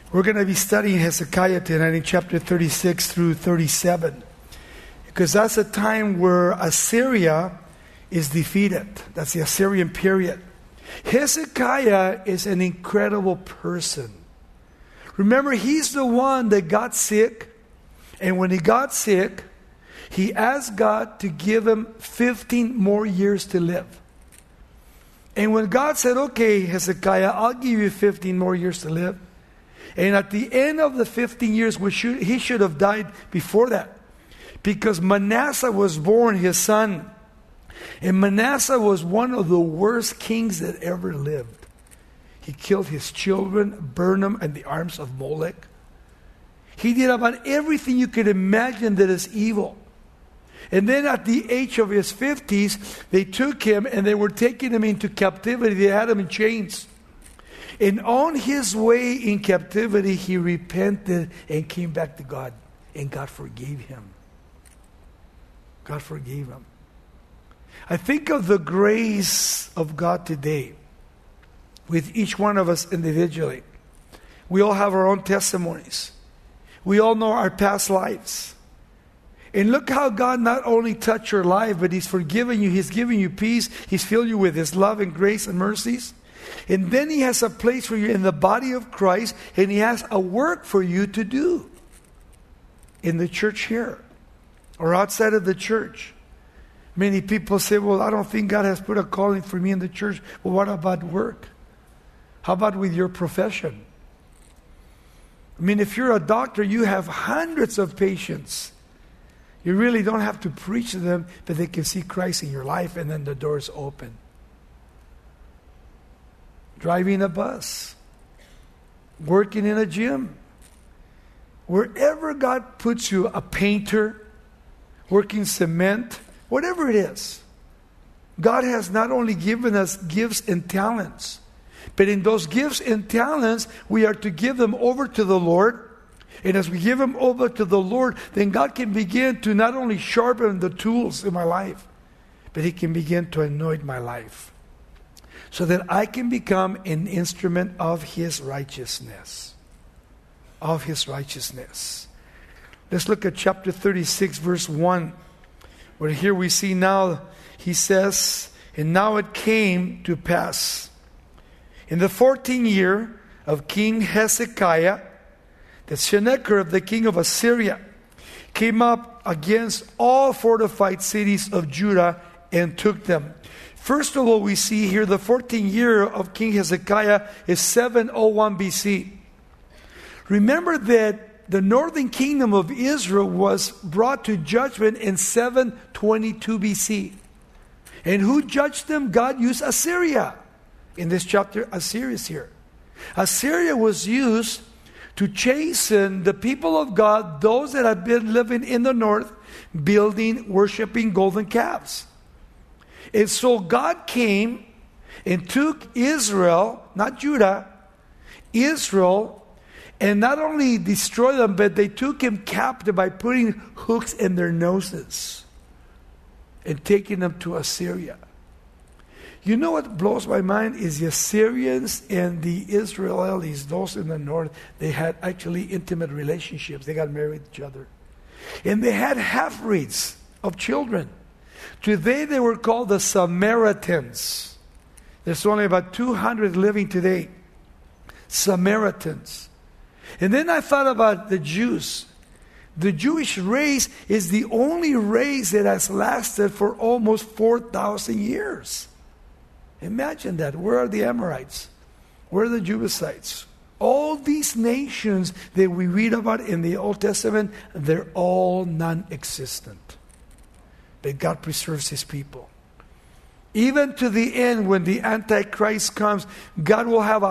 We're going to be studying Hezekiah tonight in chapter 36 through 37. Because that's a time where Assyria is defeated. That's the Assyrian period. Hezekiah is an incredible person. Remember, he's the one that got sick. And when he got sick, he asked God to give him 15 more years to live. And when God said, okay, Hezekiah, I'll give you 15 more years to live. And at the end of the 15 years, he should have died before that. Because Manasseh was born, his son. And Manasseh was one of the worst kings that ever lived. He killed his children, burned them in the arms of Molech. He did about everything you could imagine that is evil. And then at the age of his 50s, they took him and they were taking him into captivity. They had him in chains. And on his way in captivity, he repented and came back to God. And God forgave him. God forgave him. I think of the grace of God today with each one of us individually. We all have our own testimonies. We all know our past lives. And look how God not only touched your life, but He's forgiven you. He's given you peace. He's filled you with His love and grace and mercies. And then He has a place for you in the body of Christ, and He has a work for you to do in the church here or outside of the church. Many people say, well, I don't think God has put a calling for me in the church. Well, what about work? How about with your profession? I mean, if you're a doctor, you have hundreds of patients. You really don't have to preach to them, but they can see Christ in your life, and then the doors open. Driving a bus, working in a gym, wherever God puts you, a painter, working cement, whatever it is. God has not only given us gifts and talents, but in those gifts and talents, we are to give them over to the Lord. And as we give them over to the Lord, then God can begin to not only sharpen the tools in my life, but He can begin to anoint my life, so that I can become an instrument of His righteousness. Of His righteousness. Let's look at chapter 36, verse 1. Where here we see now, he says, and now it came to pass, in the 14th year of King Hezekiah, that Sennacherib, the king of Assyria, came up against all fortified cities of Judah and took them. First of all, we see here the 14th year of King Hezekiah is 701 BC. Remember that the northern kingdom of Israel was brought to judgment in 722 BC. And who judged them? God used Assyria. In this chapter, Assyria is here. Assyria was used to chasten the people of God, those that had been living in the north, building, worshiping golden calves. And so God came and took Israel, not Judah, Israel, and not only destroyed them, but they took him captive by putting hooks in their noses and taking them to Assyria. You know what blows my mind is the Assyrians and the Israelis, those in the north, they had actually intimate relationships. They got married to each other. And they had half-breeds of children. Today they were called the Samaritans. There's only about 200 living today. Samaritans. And then I thought about the Jews. The Jewish race is the only race that has lasted for almost 4,000 years. Imagine that. Where are the Amorites? Where are the Jebusites? All these nations that we read about in the Old Testament, they're all non-existent. But God preserves His people. Even to the end, when the Antichrist comes, God will have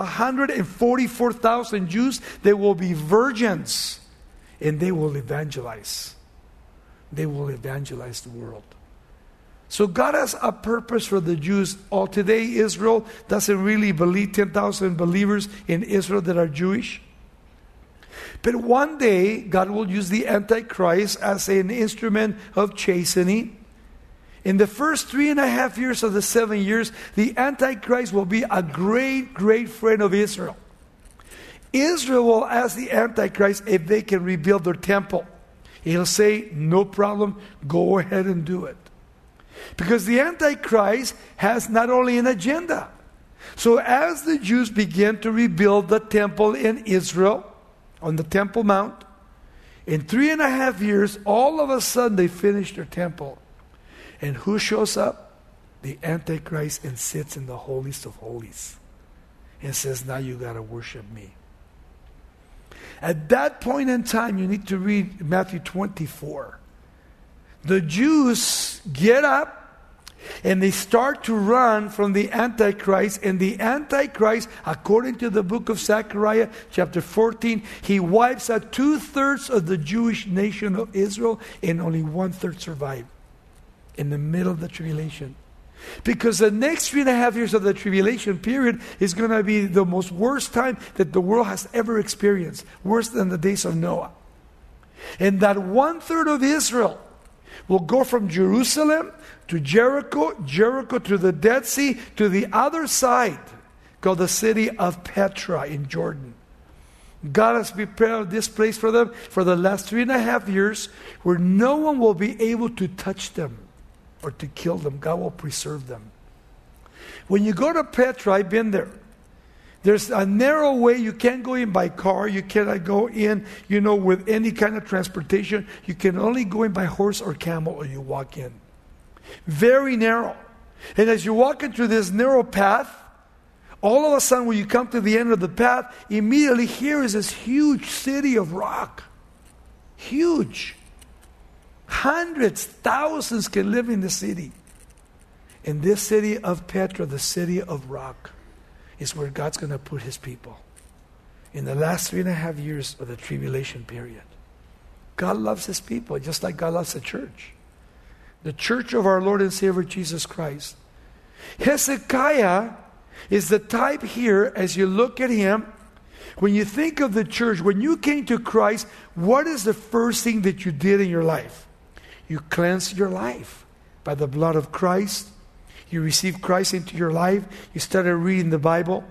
144,000 Jews. They will be virgins. And they will evangelize. They will evangelize the world. So God has a purpose for the Jews. All today, Israel doesn't really believe 10,000 believers in Israel that are Jewish. But one day, God will use the Antichrist as an instrument of chastening. In the first 3.5 years of the 7 years, the Antichrist will be a great, great friend of Israel. Israel will ask the Antichrist if they can rebuild their temple. He'll say, no problem, go ahead and do it. Because the Antichrist has not only an agenda. So as the Jews begin to rebuild the temple in Israel, on the Temple Mount, in 3.5 years, all of a sudden they finish their temple. And who shows up? The Antichrist, and sits in the holiest of holies. And says, now you got to worship me. At that point in time, you need to read Matthew 24. The Jews get up and they start to run from the Antichrist. And the Antichrist, according to the book of Zechariah, chapter 14, he wipes out 2/3 of the Jewish nation of Israel, and only 1/3 survive in the middle of the tribulation. Because the next 3.5 years of the tribulation period is going to be the most worst time that the world has ever experienced. Worse than the days of Noah. And that 1/3 of Israel will go from Jerusalem to Jericho, Jericho to the Dead Sea, to the other side, called the city of Petra in Jordan. God has prepared this place for them for the last 3.5 years, where no one will be able to touch them or to kill them. God will preserve them. When you go to Petra, I've been there. There's a narrow way. You can't go in by car. You cannot go in, with any kind of transportation. You can only go in by horse or camel, or you walk in. Very narrow. And as you're walking through this narrow path, all of a sudden when you come to the end of the path, immediately here is this huge city of rock. Huge. Hundreds, thousands can live in the city. In this city of Petra, the city of rock, is where God's going to put his people in the last 3.5 years of the tribulation period. God loves his people, just like God loves the church. The church of our Lord and Savior Jesus Christ. Hezekiah is the type here, as you look at him. When you think of the church, when you came to Christ, what is the first thing that you did in your life? You cleansed your life by the blood of Christ. You received Christ into your life. You started reading the Bible.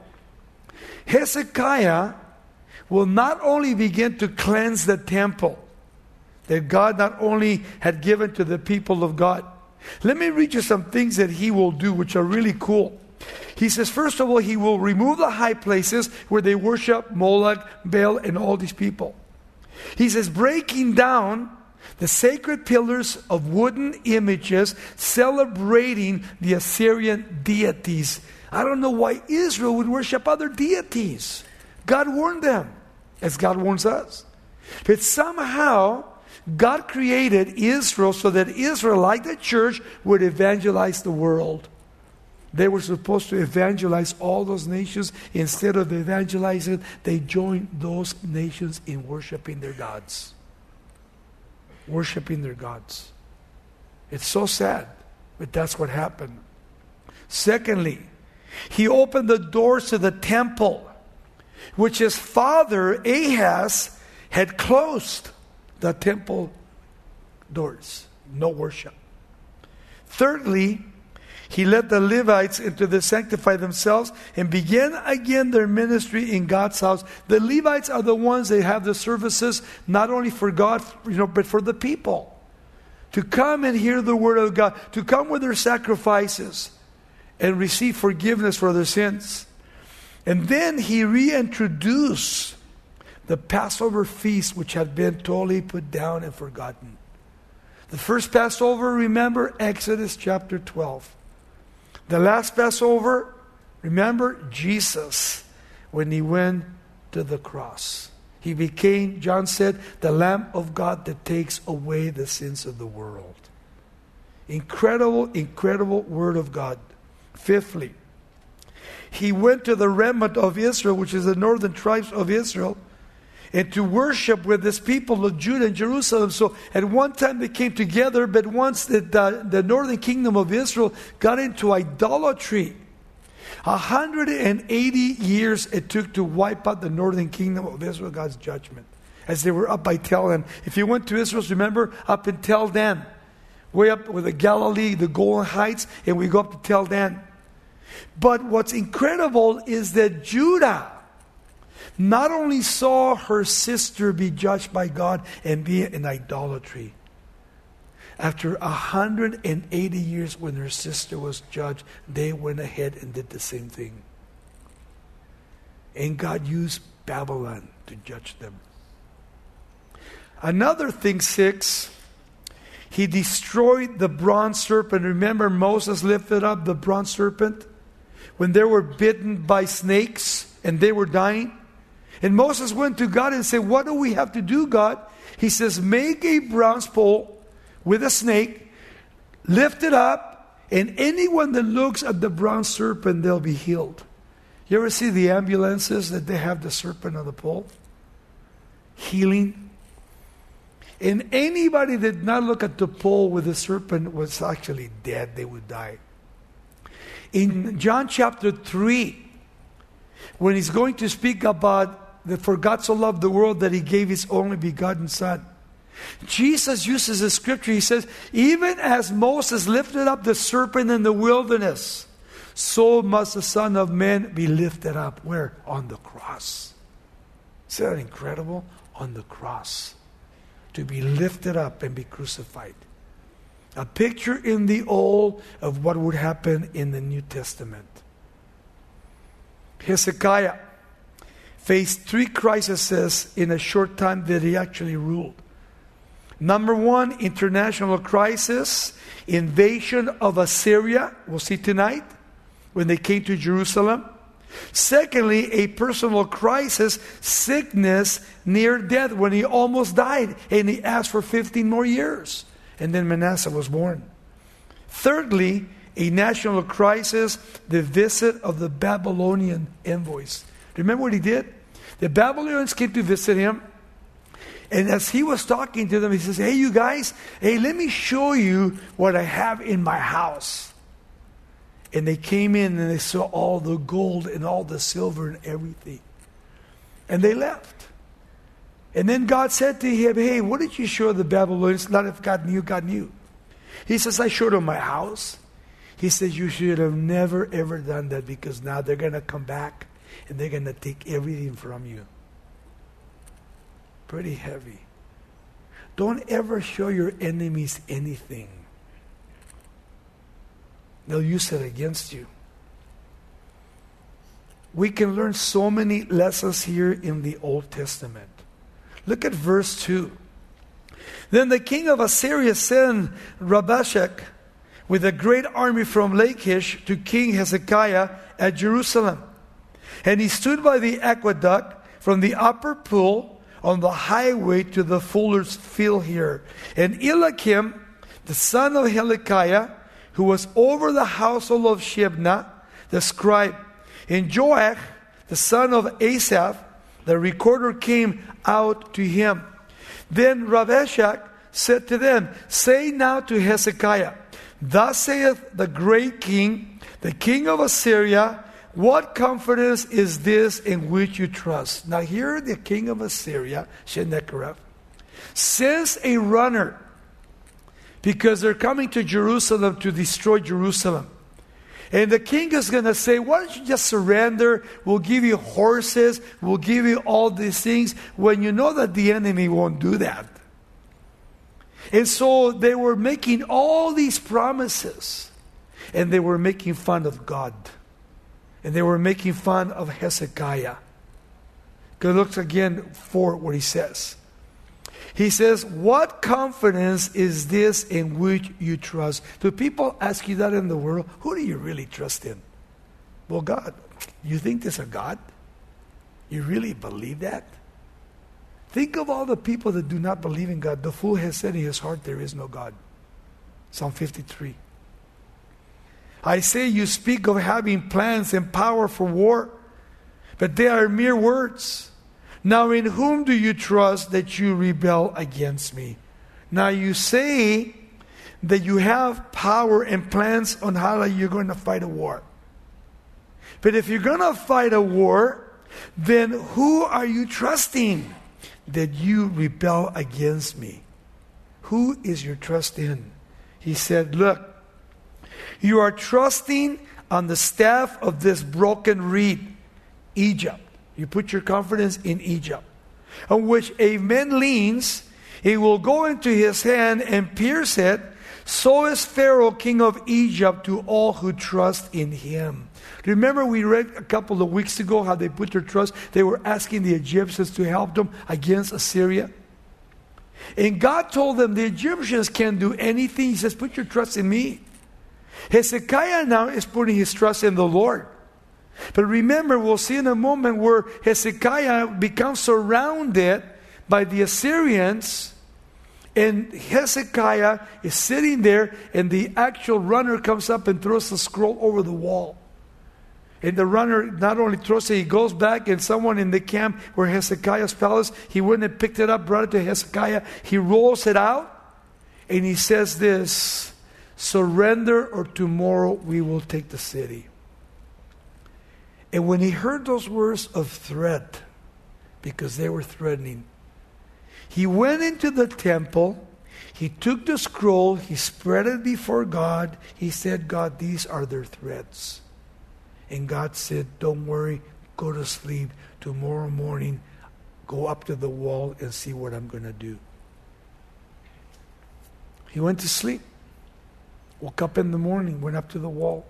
Hezekiah will not only begin to cleanse the temple that God not only had given to the people of God. Let me read you some things that he will do, which are really cool. He says, first of all, he will remove the high places where they worship Moloch, Baal, and all these people. He says, breaking down the sacred pillars of wooden images celebrating the Assyrian deities. I don't know why Israel would worship other deities. God warned them, as God warns us. But somehow, God created Israel so that Israel, like the church, would evangelize the world. They were supposed to evangelize all those nations. Instead of evangelizing, they joined those nations in worshiping their gods. Worshiping their gods. It's so sad, but that's what happened. Secondly, he opened the doors to the temple, which his father Ahaz had closed the temple doors. No worship. Thirdly, he led the Levites into the sanctify themselves and began again their ministry in God's house. The Levites are the ones that have the services not only for God, but for the people. To come and hear the word of God, to come with their sacrifices and receive forgiveness for their sins. And then he reintroduced the Passover feast, which had been totally put down and forgotten. The first Passover, remember, Exodus chapter 12. The last Passover, remember, Jesus, when he went to the cross. He became, John said, the Lamb of God that takes away the sins of the world. Incredible, incredible word of God. Fifthly, he went to the remnant of Israel, which is the northern tribes of Israel, and to worship with this people of Judah and Jerusalem. So at one time they came together, but once the northern kingdom of Israel got into idolatry, 180 years it took to wipe out the northern kingdom of Israel, God's judgment, as they were up by Tel Dan. If you went to Israel, remember, up in Tel Dan, way up with the Galilee, the Golan Heights, and we go up to Tel Dan. But what's incredible is that Judah, not only saw her sister be judged by God and be in idolatry, after 180 years when her sister was judged, they went ahead and did the same thing. And God used Babylon to judge them. Another thing, 6, He destroyed the bronze serpent. Remember, Moses lifted up the bronze serpent when they were bitten by snakes and they were dying. And Moses went to God and said, what do we have to do, God? He says, make a bronze pole with a snake, lift it up, and anyone that looks at the bronze serpent, they'll be healed. You ever see the ambulances that they have the serpent on the pole? Healing. And anybody that did not look at the pole with the serpent was actually dead. They would die. In John chapter 3, when He's going to speak about that for God so loved the world that He gave His only begotten Son, Jesus uses a scripture. He says, even as Moses lifted up the serpent in the wilderness, so must the Son of Man be lifted up. Where? On the cross. Isn't that incredible? On the cross. To be lifted up and be crucified. A picture in the Old of what would happen in the New Testament. Hezekiah faced 3 crises in a short time that he actually ruled. Number 1, international crisis, invasion of Assyria. We'll see tonight when they came to Jerusalem. Secondly, a personal crisis, sickness, near death, when he almost died and he asked for 15 more years. And then Manasseh was born. Thirdly, a national crisis, the visit of the Babylonian envoys. Remember what he did? The Babylonians came to visit him. And as he was talking to them, he says, hey, you guys, hey, let me show you what I have in my house. And they came in and they saw all the gold and all the silver and everything. And they left. And then God said to him, hey, what did you show the Babylonians? Not if God knew, God knew. He says, I showed them my house. He says, you should have never, ever done that, because now they're going to come back and they're going to take everything from you. Pretty heavy. Don't ever show your enemies anything. They'll use it against you. We can learn so many lessons here in the Old Testament. Look at verse 2. Then the king of Assyria sent Rabshakeh with a great army from Lachish to King Hezekiah at Jerusalem. And he stood by the aqueduct from the upper pool on the highway to the fuller's field here. And Eliakim, the son of Hilkiah, who was over the household of Shebna, the scribe, and Joach, the son of Asaph, the recorder, came out to him. Then Rabshakeh said to them, say now to Hezekiah, thus saith the great king, the king of Assyria, what confidence is this in which you trust? Now here the king of Assyria, Sennacherib, sends a runner, because they're coming to Jerusalem to destroy Jerusalem. And the king is going to say, why don't you just surrender? We'll give you horses. We'll give you all these things, when you know that the enemy won't do that. And so they were making all these promises. And they were making fun of God. And they were making fun of Hezekiah. Go look again for what he says. He says, what confidence is this in which you trust? Do people ask you that in the world? Who do you really trust in? Well, God. You think there's a God? You really believe that? Think of all the people that do not believe in God. The fool has said in his heart, there is no God. Psalm 53. I say you speak of having plans and power for war, but they are mere words. Now in whom do you trust that you rebel against me? Now you say that you have power and plans on how you're going to fight a war. But if you're going to fight a war, then who are you trusting that you rebel against me? Who is your trust in? He said, look, you are trusting on the staff of this broken reed, Egypt. You put your confidence in Egypt. On which a man leans, he will go into his hand and pierce it. So is Pharaoh, king of Egypt, to all who trust in him. Remember we read a couple of weeks ago how they put their trust. They were asking the Egyptians to help them against Assyria. And God told them the Egyptians can't do anything. He says, put your trust in me. Hezekiah now is putting his trust in the Lord. But remember, we'll see in a moment where Hezekiah becomes surrounded by the Assyrians. And Hezekiah is sitting there, and the actual runner comes up and throws the scroll over the wall. And the runner not only throws it, he goes back, and someone in the camp where Hezekiah's palace, he went and picked it up, brought it to Hezekiah. He rolls it out, and he says this, surrender or tomorrow we will take the city. And when he heard those words of threat, because they were threatening, he went into the temple, he took the scroll, he spread it before God. He said, God, these are their threats. And God said, don't worry, go to sleep. Tomorrow morning, go up to the wall and see what I'm going to do. He went to sleep. Woke up in the morning, went up to the wall.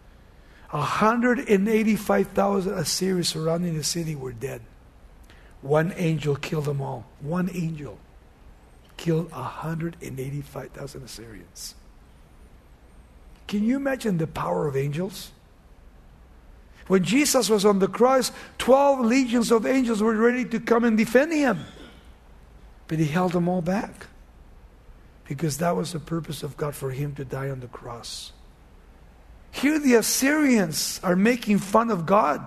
185,000 Assyrians surrounding the city were dead. One angel killed them all. One angel killed 185,000 Assyrians. Can you imagine the power of angels? When Jesus was on the cross, 12 legions of angels were ready to come and defend him. But he held them all back. Because that was the purpose of God, for him to die on the cross. Here the Assyrians are making fun of God.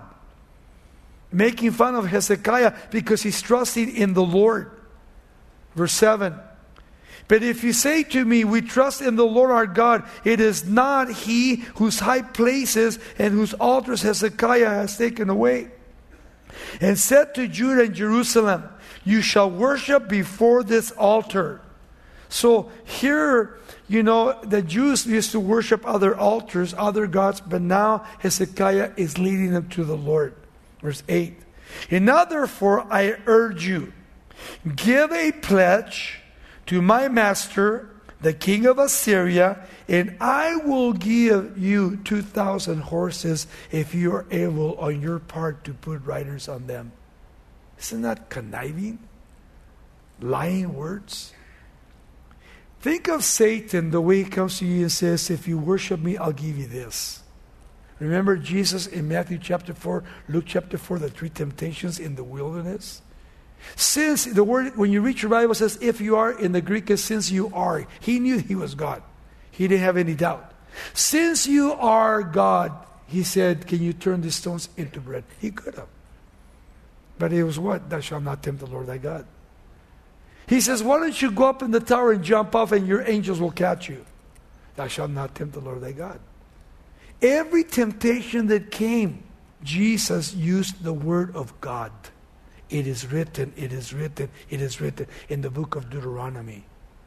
Making fun of Hezekiah because he's trusting in the Lord. Verse 7. But if you say to me, we trust in the Lord our God, it is not he whose high places and whose altars Hezekiah has taken away. And said to Judah and Jerusalem, you shall worship before this altar. So here, the Jews used to worship other altars, other gods, but now Hezekiah is leading them to the Lord. Verse 8. And now therefore I urge you, give a pledge to my master, the king of Assyria, and I will give you 2,000 horses if you are able on your part to put riders on them. Isn't that conniving? Lying words? Think of Satan the way he comes to you and says, if you worship me, I'll give you this. Remember Jesus in Matthew chapter 4, Luke chapter 4, the 3 temptations in the wilderness? Since the word, when you read your Bible, says, if you are, in the Greek is since you are. He knew he was God. He didn't have any doubt. Since you are God, he said, can you turn these stones into bread? He could have. But it was what? Thou shalt not tempt the Lord thy God. He says, why don't you go up in the tower and jump off and your angels will catch you? Thou shalt not tempt the Lord thy God. Every temptation that came, Jesus used the word of God. It is written, it is written, it is written in the book of Deuteronomy.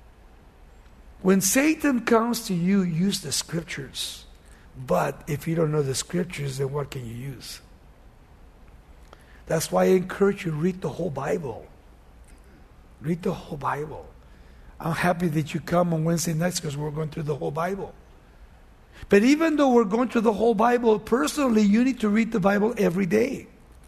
When Satan comes to you, use the scriptures. But if you don't know the scriptures, then what can you use? That's why I encourage you to read the whole Bible. Read the whole Bible. I'm happy that you come on Wednesday nights because we're going through the whole Bible. But even though we're going through the whole Bible, personally, you need to read the Bible every day.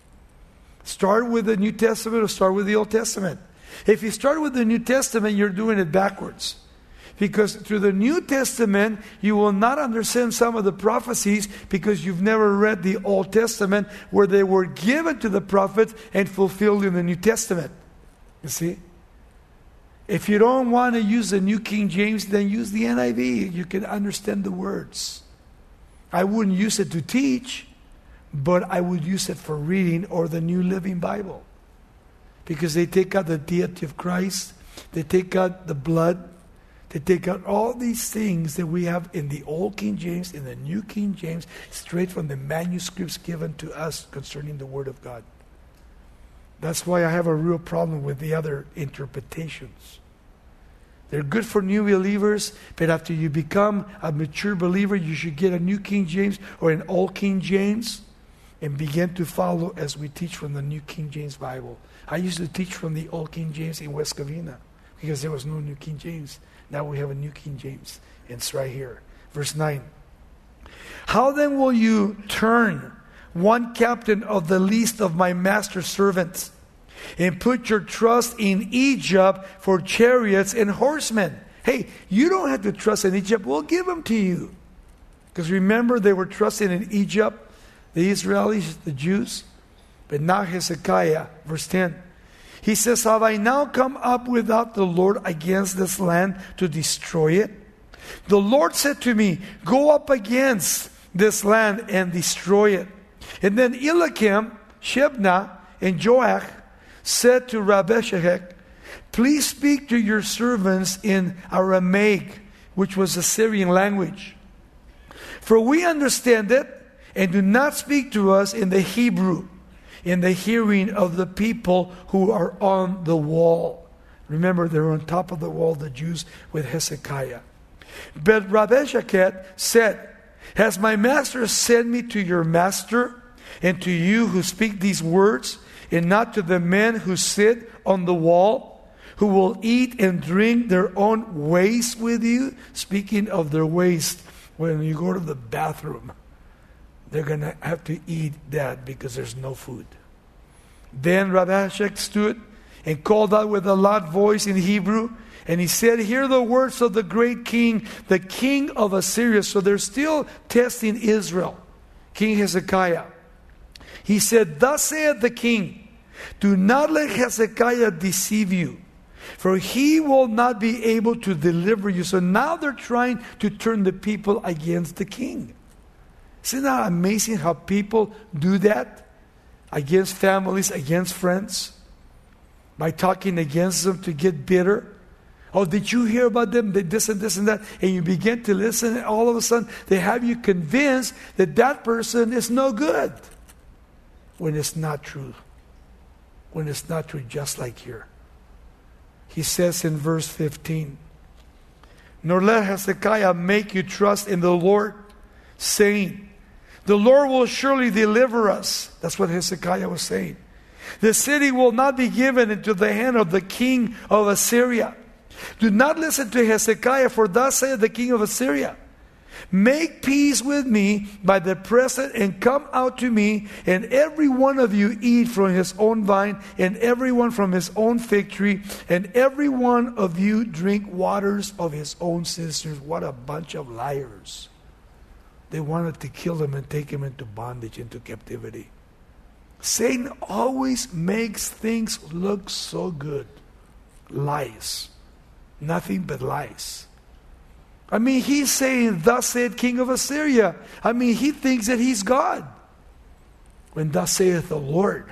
Start with the New Testament or start with the Old Testament. If you start with the New Testament, you're doing it backwards. Because through the New Testament, you will not understand some of the prophecies because you've never read the Old Testament where they were given to the prophets and fulfilled in the New Testament. You see? If you don't want to use the New King James, then use the NIV. You can understand the words. I wouldn't use it to teach, but I would use it for reading, or the New Living Bible. Because they take out the deity of Christ. They take out the blood. They take out all these things that we have in the Old King James, in the New King James, straight from the manuscripts given to us concerning the Word of God. That's why I have a real problem with the other interpretations. They're good for new believers, but after you become a mature believer, you should get a New King James or an Old King James and begin to follow as we teach from the New King James Bible. I used to teach from the Old King James in West Covina because there was no New King James. Now we have a New King James. And it's right here. Verse 9. How then will you turn one captain of the least of my master's servants and put your trust in Egypt for chariots and horsemen? Hey, you don't have to trust in Egypt. We'll give them to you. Because remember, they were trusting in Egypt, the Israelis, the Jews. But now Hezekiah, verse 10. He says, have I now come up without the Lord against this land to destroy it? The Lord said to me, go up against this land and destroy it. And then Eliakim, Shebna, and Joach said to Rabeshakeh, please speak to your servants in Aramaic, which was the Syrian language. For we understand it, and do not speak to us in the Hebrew, in the hearing of the people who are on the wall. Remember, they're on top of the wall, the Jews, with Hezekiah. But Rabeshakeh said, has my master sent me to your master and to you who speak these words, and not to the men who sit on the wall, who will eat and drink their own waste with you? Speaking of their waste, when you go to the bathroom, they're going to have to eat that because there's no food. Then Rabeshakeh stood and called out with a loud voice in Hebrew, and he said, hear the words of the great king, the king of Assyria. So they're still testing Israel, King Hezekiah. He said, thus saith the king, do not let Hezekiah deceive you, for he will not be able to deliver you. So now they're trying to turn the people against the king. Isn't that amazing how people do that? Against families, against friends, by talking against them to get bitter. Oh, did you hear about them? They this and this and that. And you begin to listen, and all of a sudden they have you convinced that that person is no good. When it's not true. When it's not true, just like here. He says in verse 15, nor let Hezekiah make you trust in the Lord, saying, the Lord will surely deliver us. That's what Hezekiah was saying. The city will not be given into the hand of the king of Assyria. Do not listen to Hezekiah, for thus saith the king of Assyria, make peace with me by the present, and come out to me, and every one of you eat from his own vine, and every one from his own fig tree, and every one of you drink waters of his own cisterns. What a bunch of liars. They wanted to kill him and take him into bondage, into captivity. Satan always makes things look so good. Lies. Nothing but lies. I mean, he's saying, thus saith King of Assyria. I mean, he thinks that he's God. When thus saith the Lord.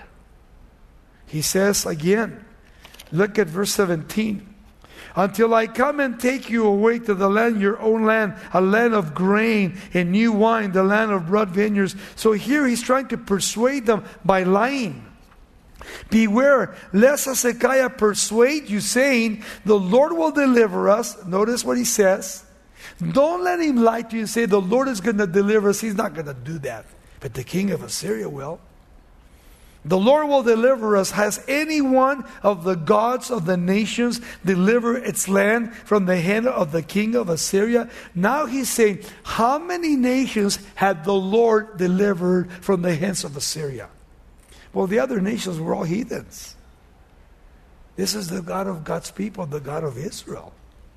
He says again, look at verse 17. Until I come and take you away to the land, your own land, a land of grain and new wine, the land of broad vineyards. So here he's trying to persuade them by lying. Beware, lest Hezekiah persuade you, saying, the Lord will deliver us. Notice what he says. Don't let him lie to you and say, the Lord is going to deliver us. He's not going to do that. But the king of Assyria will. The Lord will deliver us. Has any one of the gods of the nations delivered its land from the hand of the king of Assyria? Now he's saying, how many nations had the Lord delivered from the hands of Assyria? Well, the other nations were all heathens. This is the God of God's people, the God of Israel.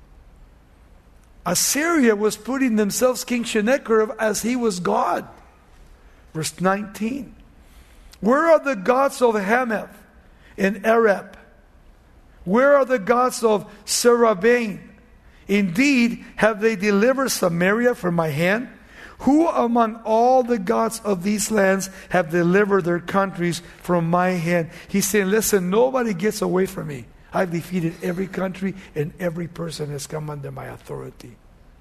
Assyria was putting themselves King Sennacherib as he was God. Verse 19. Where are the gods of Hamath and Arab? Where are the gods of Sarabaim? Indeed, have they delivered Samaria from my hand? Who among all the gods of these lands have delivered their countries from my hand? He's saying, listen, nobody gets away from me. I've defeated every country, and every person has come under my authority.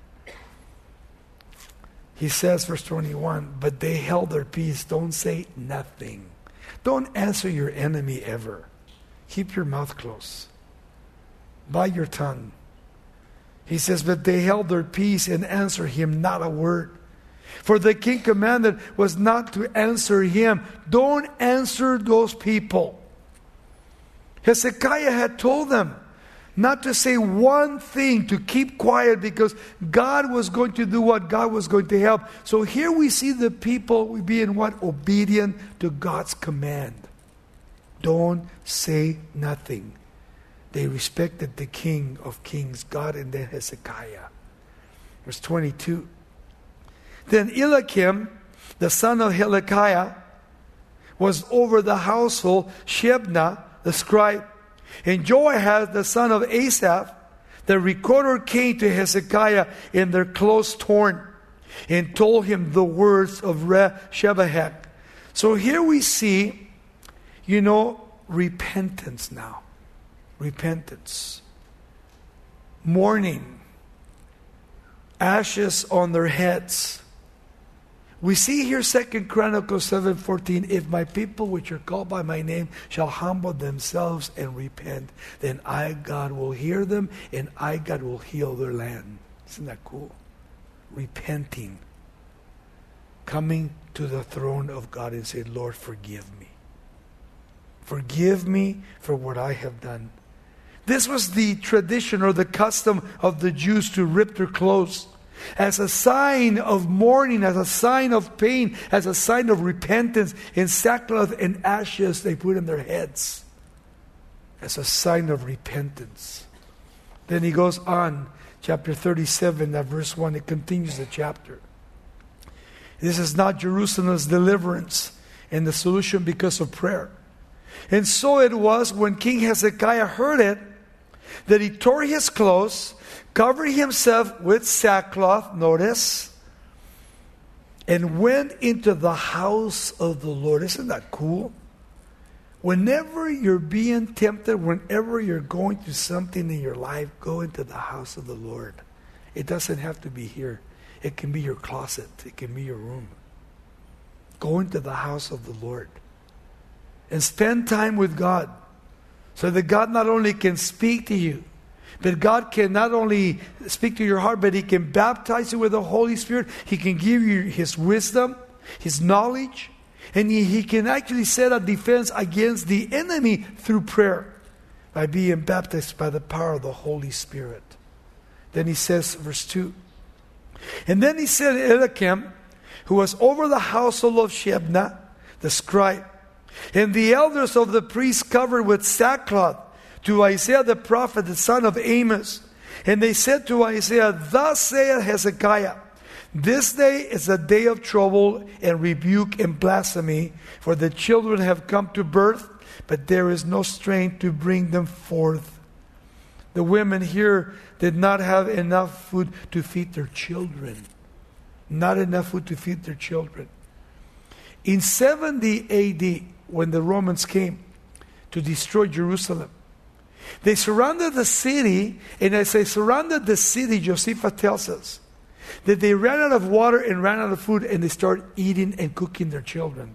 He says, verse 21, but they held their peace. Don't say nothing. Don't answer your enemy ever. Keep your mouth closed. Bite your tongue. He says, but they held their peace and answered him not a word. For the king commanded was not to answer him. Don't answer those people. Hezekiah had told them not to say one thing, to keep quiet, because God was going to do what? God was going to help. So here we see the people being what? Obedient to God's command. Don't say nothing. They respected the King of Kings, God, and then Hezekiah. Verse 22. Then Eliakim, the son of Hilkiah, was over the household. Shebna, the scribe, and Joahaz, the son of Asaph, the recorder, came to Hezekiah in their clothes torn, and told him the words of Shebahek. So here we see, repentance now. Repentance. Mourning. Ashes on their heads. We see here 2 Chronicles 7:14, if my people which are called by my name shall humble themselves and repent, then I, God, will hear them, and I, God, will heal their land. Isn't that cool? Repenting. Coming to the throne of God and say, Lord, forgive me. Forgive me for what I have done. This was the tradition or the custom of the Jews to rip their clothes as a sign of mourning, as a sign of pain, as a sign of repentance. In sackcloth and ashes they put in their heads as a sign of repentance. Then he goes on, chapter 37, verse 1, it continues the chapter. This is not Jerusalem's deliverance and the solution because of prayer. And so it was when King Hezekiah heard it, that he tore his clothes, covered himself with sackcloth, notice, and went into the house of the Lord. Isn't that cool? Whenever you're being tempted, whenever you're going through something in your life, go into the house of the Lord. It doesn't have to be here. It can be your closet. It can be your room. Go into the house of the Lord and spend time with God, so that God not only can speak to you, but God can not only speak to your heart, but He can baptize you with the Holy Spirit. He can give you His wisdom, His knowledge, and He can actually set a defense against the enemy through prayer by being baptized by the power of the Holy Spirit. Then he says, verse 2, and then he said, Eliakim, who was over the household of Shebna, the scribe, and the elders of the priests covered with sackcloth, to Isaiah the prophet, the son of Amos. And they said to Isaiah, thus saith Hezekiah, this day is a day of trouble and rebuke and blasphemy, for the children have come to birth, but there is no strength to bring them forth. The women here did not have enough food to feed their children. Not enough food to feed their children. In 70 AD, when the Romans came to destroy Jerusalem, they surrounded the city, and as they surrounded the city, Josephus tells us that they ran out of water and ran out of food, and they started eating and cooking their children.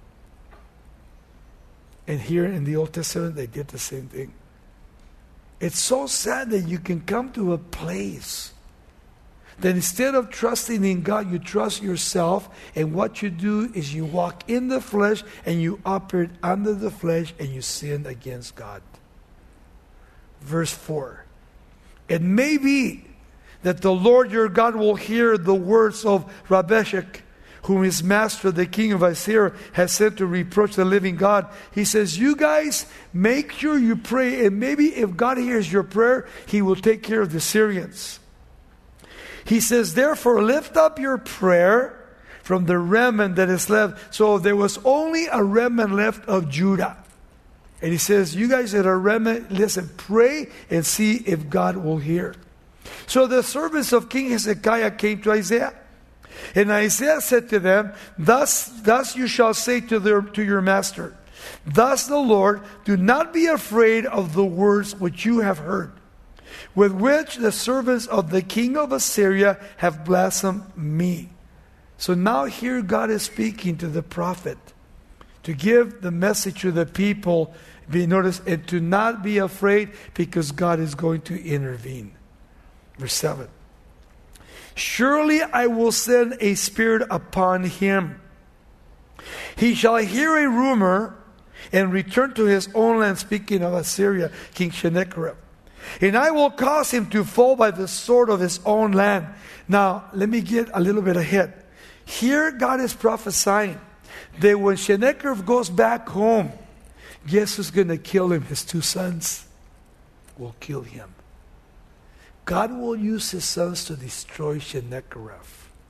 And here in the Old Testament, they did the same thing. It's so sad that you can come to a place that instead of trusting in God, you trust yourself, and what you do is you walk in the flesh and you operate under the flesh and you sin against God. Verse 4. It may be that the Lord your God will hear the words of Rabeshak, whom his master, the king of Assyria, has sent to reproach the living God. He says, you guys, make sure you pray, and maybe if God hears your prayer, He will take care of the Syrians. He says, therefore, lift up your prayer from the remnant that is left. So there was only a remnant left of Judah. And he says, you guys that are remnant, listen, pray and see if God will hear. So the servants of King Hezekiah came to Isaiah. And Isaiah said to them, Thus you shall say to your master, thus the Lord, do not be afraid of the words which you have heard, with which the servants of the king of Assyria have blasphemed me. So now here God is speaking to the prophet to give the message to the people, notice, and to not be afraid, because God is going to intervene. Verse 7. surely I will send a spirit upon him. He shall hear a rumor and return to his own land," speaking of Assyria, King Sennacherib. "And I will cause him to fall by the sword of his own land." Now, let me get a little bit ahead. Here, God is prophesying that when Sennacherib goes back home, guess who's going to kill him? His 2 sons will kill him. God will use his sons to destroy Sennacherib.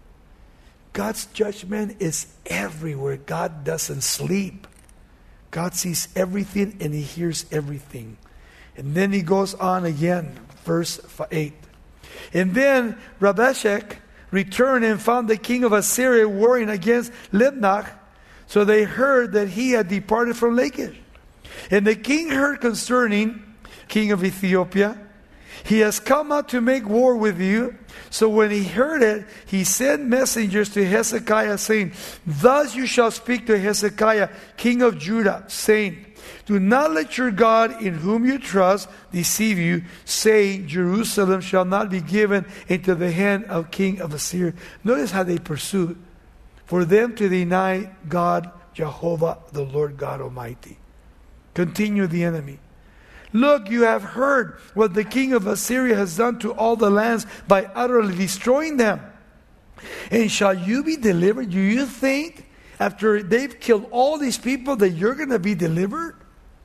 God's judgment is everywhere. God doesn't sleep. God sees everything and he hears everything. And then he goes on again, verse 8. "And then Rabshakeh returned and found the king of Assyria warring against Libnah. So they heard that he had departed from Lachish. And the king heard concerning king of Ethiopia, he has come out to make war with you. So when he heard it, he sent messengers to Hezekiah, saying, Thus you shall speak to Hezekiah, king of Judah, saying, Do not let your God in whom you trust deceive you, saying, Jerusalem shall not be given into the hand of king of Assyria. Notice how they pursued. For them to deny God, Jehovah, the Lord God Almighty. Continue the enemy. Look, you have heard what the king of Assyria has done to all the lands by utterly destroying them. And shall you be delivered? Do you think after they've killed all these people that you're going to be delivered?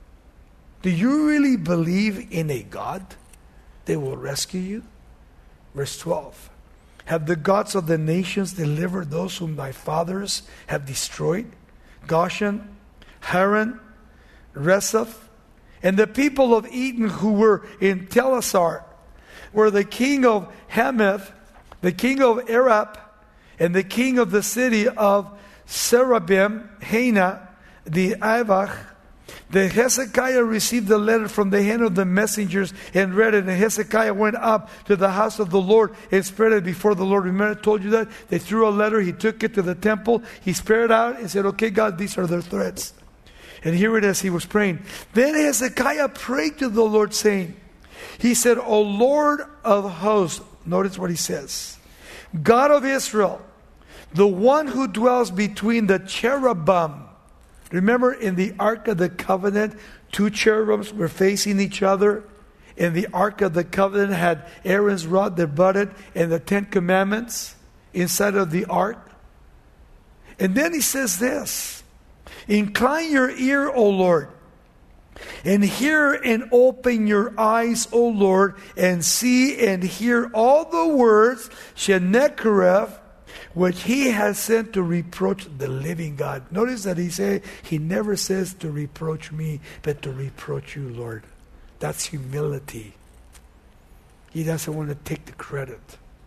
Do you really believe in a God that will rescue you? Verse 12. Have the gods of the nations delivered those whom thy fathers have destroyed? Goshen, Haran, Rezeph, and the people of Eden who were in Telassar, were the king of Hamath, the king of Arab, and the king of the city of Serabim, Hena, the Avach. Then Hezekiah received the letter from the hand of the messengers and read it. And Hezekiah went up to the house of the Lord and spread it before the Lord. Remember I told you that? They threw a letter. He took it to the temple. He spread it out and said, okay, God, these are their threats. And here it is, he was praying. Then Hezekiah prayed to the Lord, saying, he said, O Lord of hosts, notice what he says, God of Israel, the one who dwells between the cherubim. Remember in the Ark of the Covenant, 2 cherubims were facing each other. And the Ark of the Covenant had Aaron's rod that budded and the 10 Commandments inside of the Ark. And then he says this, Incline your ear, O Lord, and hear and open your eyes, O Lord, and see and hear all the words Sennacherib, which he has sent to reproach the living God. Notice that he never says to reproach me, but to reproach you, Lord. That's humility. He doesn't want to take the credit.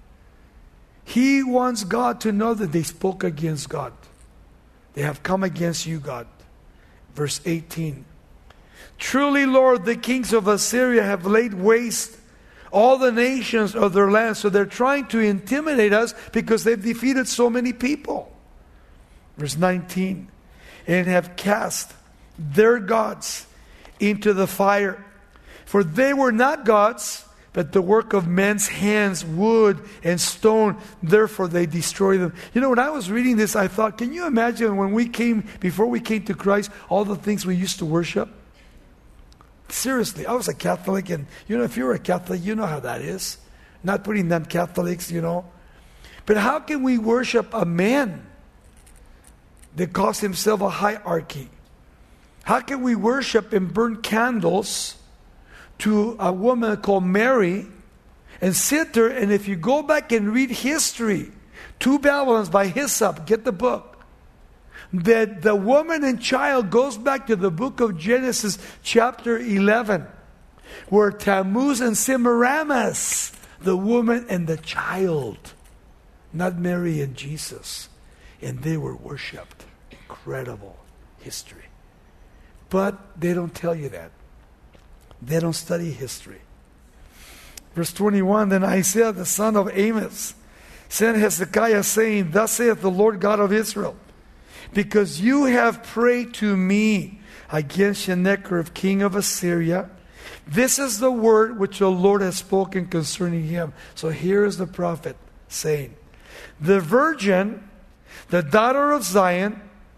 He wants God to know that they spoke against God. They have come against you, God. Verse 18. Truly, Lord, the kings of Assyria have laid waste all the nations of their land. So they're trying to intimidate us because they've defeated so many people. Verse 19. And have cast their gods into the fire. For they were not gods, but the work of men's hands, wood and stone. Therefore they destroy them. You know, when I was reading this, I thought, can you imagine before we came to Christ, all the things we used to worship? Seriously, I was a Catholic, and you know, if you're a Catholic, you know how that is. Not putting them Catholics, you know. But how can we worship a man that calls himself a hierarchy? How can we worship and burn candles to a woman called Mary and sit there, and if you go back and read history, 2 Babylons by Hyssop, get the book, that the woman and child goes back to the book of Genesis chapter 11, where Tammuz and Semiramis, the woman and the child, not Mary and Jesus, and they were worshipped. Incredible history. But they don't tell you that. They don't study history. Verse 21, Then Isaiah the son of Amos sent Hezekiah, saying, Thus saith the Lord God of Israel, because you have prayed to me against Sennacherib, king of Assyria, this is the word which the Lord has spoken concerning him. So here is the prophet saying, the virgin, the daughter of Zion,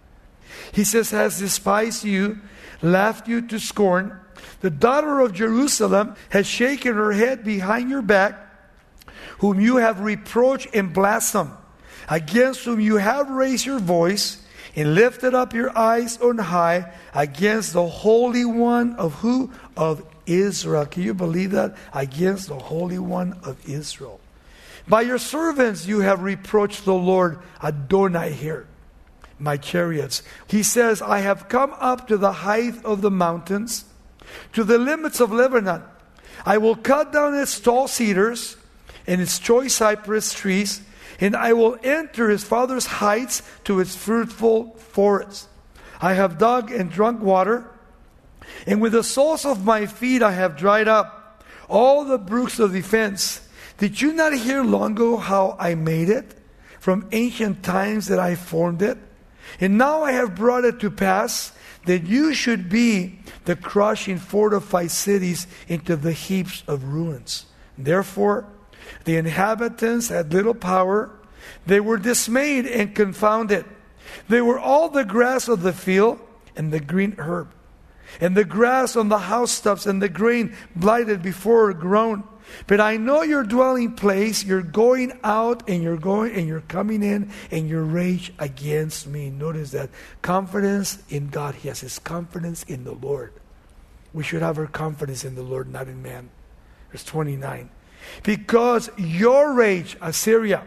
he says, has despised you, laughed you to scorn. The daughter of Jerusalem has shaken her head behind your back, whom you have reproached and blasphemed, against whom you have raised your voice and lifted up your eyes on high, against the Holy One of who? Of Israel. Can you believe that? Against the Holy One of Israel. By your servants you have reproached the Lord Adonai here, my chariots. He says, I have come up to the height of the mountains, to the limits of Lebanon. I will cut down its tall cedars and its choice cypress trees, and I will enter his father's heights to its fruitful forests. I have dug and drunk water, and with the soles of my feet I have dried up all the brooks of defense. Did you not hear long ago how I made it? From ancient times that I formed it? And now I have brought it to pass that you should be the crushing fortified cities into the heaps of ruins. Therefore, the inhabitants had little power. They were dismayed and confounded. They were all the grass of the field and the green herb, and the grass on the housetops and the grain blighted before it grown. But I know your dwelling place. You're going out and you're coming in, and you rage against me. Notice that confidence in God. He has his confidence in the Lord. We should have our confidence in the Lord, not in man. Verse 29. Because your rage, Assyria,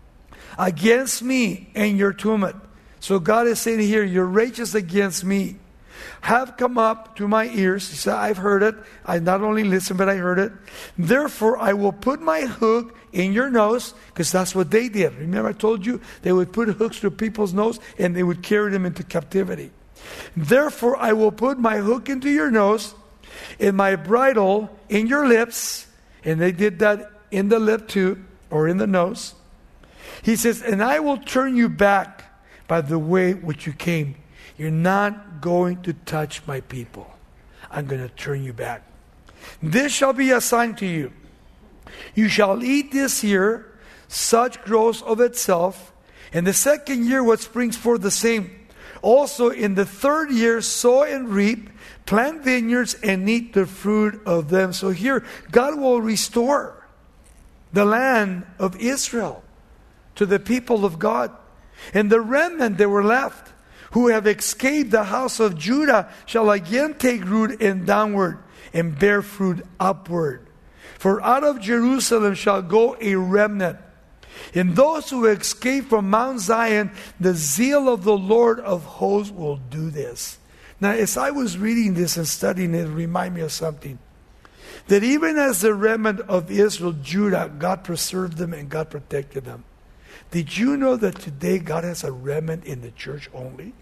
against me and your tumult. So God is saying here, your rage is against me, have come up to my ears. He said, I've heard it. I not only listened, but I heard it. Therefore, I will put my hook in your nose, because that's what they did. Remember I told you, they would put hooks through people's nose and they would carry them into captivity. Therefore, I will put my hook into your nose and my bridle in your lips. And they did that in the lip too, or in the nose. He says, and I will turn you back by the way which you came. You're not going to touch my people. I'm going to turn you back. This shall be a sign to you. You shall eat this year such grows of itself, and the second year what springs forth the same. Also in the third year sow and reap, plant vineyards and eat the fruit of them. So here God will restore the land of Israel to the people of God. And the remnant that were left, who have escaped the house of Judah, shall again take root and downward and bear fruit upward. For out of Jerusalem shall go a remnant. And those who escape from Mount Zion, the zeal of the Lord of hosts will do this. Now, as I was reading this and studying it, it reminded me of something. That even as the remnant of Israel, Judah, God preserved them and God protected them. Did you know that today God has a remnant in the church only?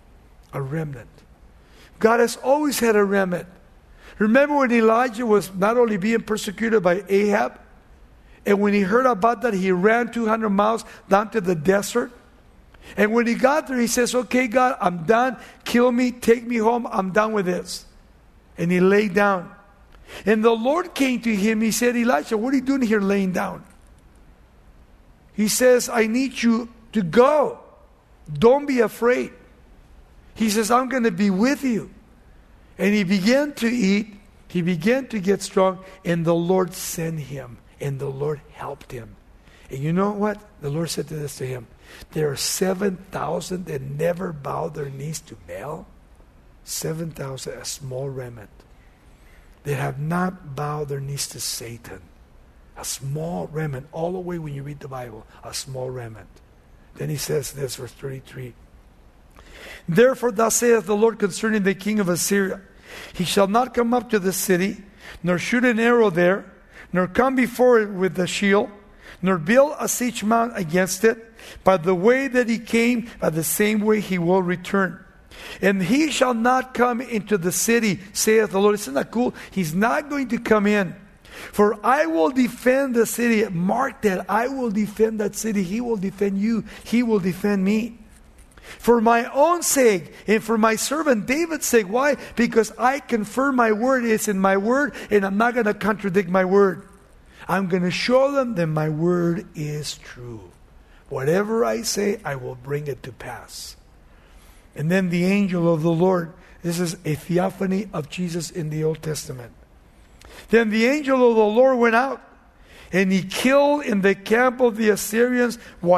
A remnant. God has always had a remnant. Remember when Elijah was not only being persecuted by Ahab, and when he heard about that, he ran 200 miles down to the desert. And when he got there, he says, okay, God, I'm done. Kill me. Take me home. I'm done with this. And he lay down. And the Lord came to him. He said, Elijah, what are you doing here laying down? He says, I need you to go. Don't be afraid. He says, I'm going to be with you. And he began to eat. He began to get strong. And the Lord sent him. And the Lord helped him. And you know what? The Lord said this to him. There are 7,000 that never bowed their knees to Baal. 7,000, a small remnant. They have not bowed their knees to Satan. A small remnant. All the way when you read the Bible, a small remnant. Then he says this, verse 33. Therefore thus saith the Lord concerning the king of Assyria, he shall not come up to the city, nor shoot an arrow there, nor come before it with the shield, nor build a siege mount against it. By the way that he came, by the same way he will return. And he shall not come into the city, saith the Lord. Isn't that cool? He's not going to come in. For I will defend the city. Mark that. I will defend that city. He will defend you. He will defend me. For my own sake and for my servant David's sake. Why? Because I confirm my word. It's in my word and I'm not going to contradict my word. I'm going to show them that my word is true. Whatever I say, I will bring it to pass. And then the angel of the Lord, this is a theophany of Jesus in the Old Testament. Then the angel of the Lord went out, and he killed in the camp of the Assyrians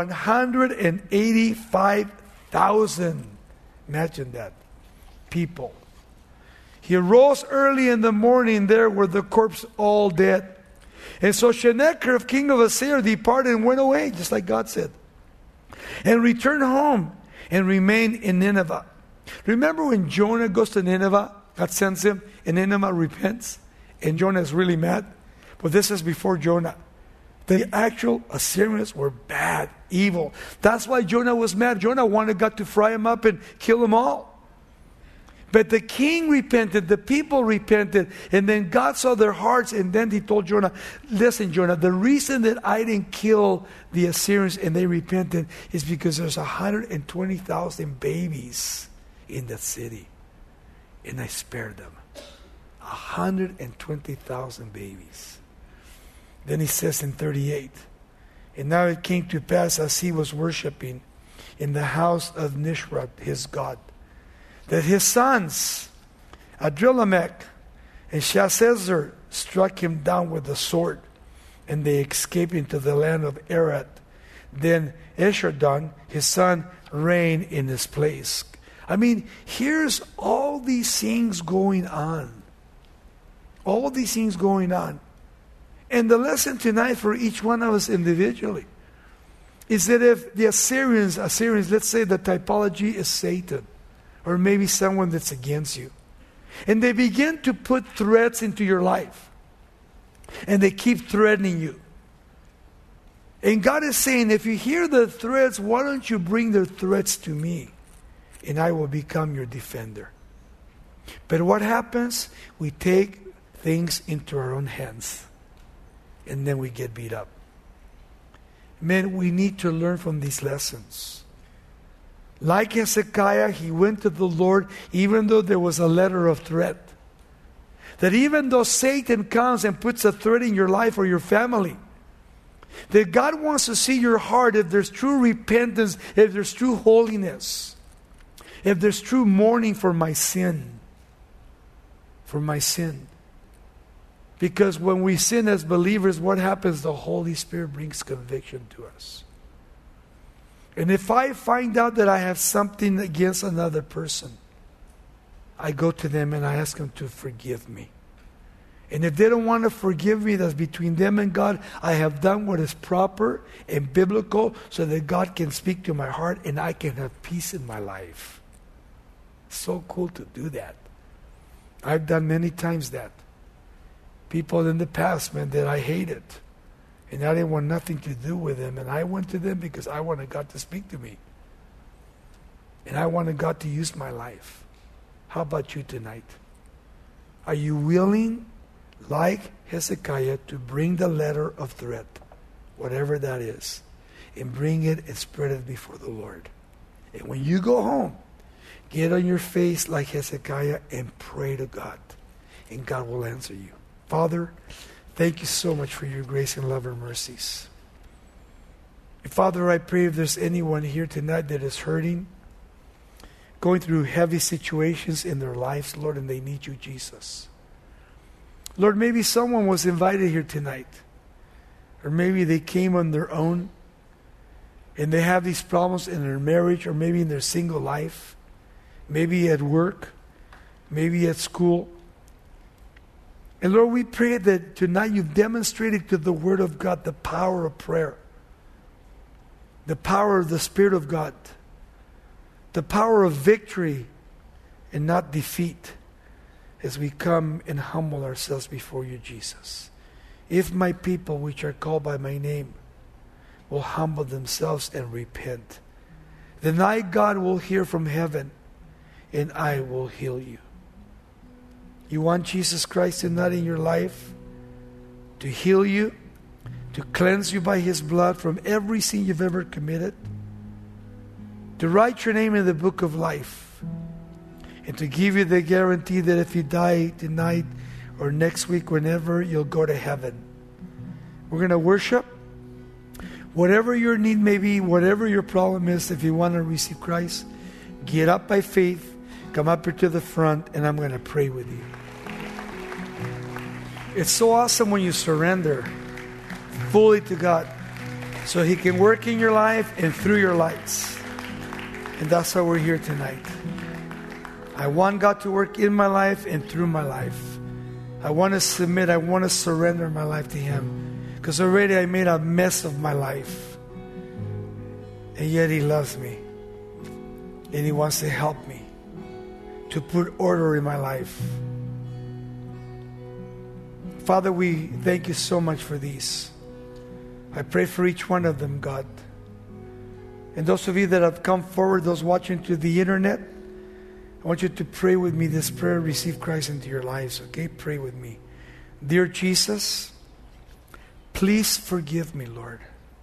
185,000. Imagine that. People. He arose early in the morning, there were the corpses all dead. And so Sennacherib, king of Assyria, departed and went away, just like God said. And returned home and remained in Nineveh. Remember when Jonah goes to Nineveh? God sends him, and Nineveh repents. And Jonah is really mad. But this is before Jonah. The actual Assyrians were bad, evil. That's why Jonah was mad. Jonah wanted God to fry him up and kill them all. But the king repented, the people repented, and then God saw their hearts, and then he told Jonah, listen, Jonah, the reason that I didn't kill the Assyrians and they repented is because there's 120,000 babies in that city. And I spared them. 120,000 babies. Then he says in 38, and now it came to pass as he was worshiping in the house of Nisroch, his god, that his sons, Adrammelech and Sharezer, struck him down with the sword, and they escaped into the land of Arad. Then Esarhaddon, his son, reigned in his place. I mean, here's all these things going on. All these things going on. And the lesson tonight for each one of us individually is that if the Assyrians, let's say the typology is Satan, or maybe someone that's against you, and they begin to put threats into your life, and they keep threatening you. And God is saying, if you hear the threats, why don't you bring the threats to me, and I will become your defender. But what happens? We take things into our own hands, and then we get beat up. Men, we need to learn from these lessons. Like Hezekiah, he went to the Lord even though there was a letter of threat. That even though Satan comes and puts a threat in your life or your family, that God wants to see your heart, if there's true repentance, if there's true holiness, if there's true mourning for my sin. For my sin. Because when we sin as believers, what happens? The Holy Spirit brings conviction to us. And if I find out that I have something against another person, I go to them and I ask them to forgive me. And if they don't want to forgive me, that's between them and God. I have done what is proper and biblical so that God can speak to my heart and I can have peace in my life. So cool to do that. I've done many times that. People in the past, man, that I hated. And I didn't want nothing to do with them. And I went to them because I wanted God to speak to me. And I wanted God to use my life. How about you tonight? Are you willing, like Hezekiah, to bring the letter of threat, whatever that is, and bring it and spread it before the Lord? And when you go home, get on your face like Hezekiah and pray to God. And God will answer you. Father, thank you so much for your grace and love and mercies. And Father, I pray if there's anyone here tonight that is hurting, going through heavy situations in their lives, Lord, and they need you, Jesus. Lord, maybe someone was invited here tonight. Or maybe they came on their own and they have these problems in their marriage or maybe in their single life. Maybe at work, maybe at school. And Lord, we pray that tonight you've demonstrated to the Word of God the power of prayer, the power of the Spirit of God, the power of victory and not defeat as we come and humble ourselves before you, Jesus. If my people, which are called by my name, will humble themselves and repent, then I, God, will hear from heaven and I will heal you. You want Jesus Christ tonight in your life to heal you, to cleanse you by His blood from every sin you've ever committed, to write your name in the book of life, and to give you the guarantee that if you die tonight or next week, whenever, you'll go to heaven. We're going to worship. Whatever your need may be, whatever your problem is, if you want to receive Christ, get up by faith, come up here to the front, and I'm going to pray with you. It's so awesome when you surrender fully to God so He can work in your life and through your lives. And that's why we're here tonight. I want God to work in my life and through my life. I want to submit, I want to surrender my life to Him. Because already I made a mess of my life. And yet He loves me. And He wants to help me to put order in my life. Father, we thank You so much for these. I pray for each one of them, God. And those of you that have come forward, those watching through the internet, I want you to pray with me this prayer, receive Christ into your lives, okay? Pray with me. Dear Jesus, please forgive me, Lord.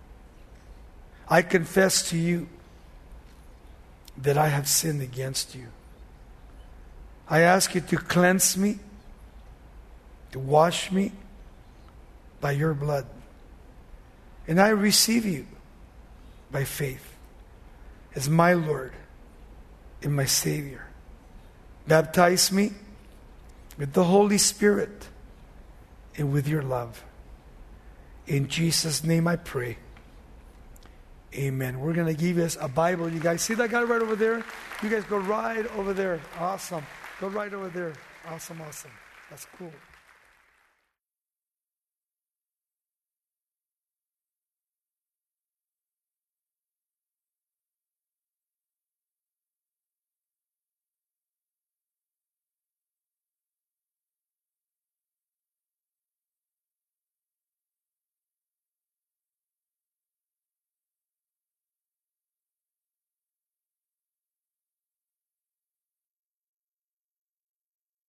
I confess to You that I have sinned against You. I ask You to cleanse me, to wash me by Your blood. And I receive You by faith as my Lord and my Savior. Baptize me with the Holy Spirit and with Your love. In Jesus' name I pray. Amen. We're going to give us a Bible. You guys see that guy right over there? You guys go right over there. Awesome. Go right over there. Awesome, awesome. That's cool.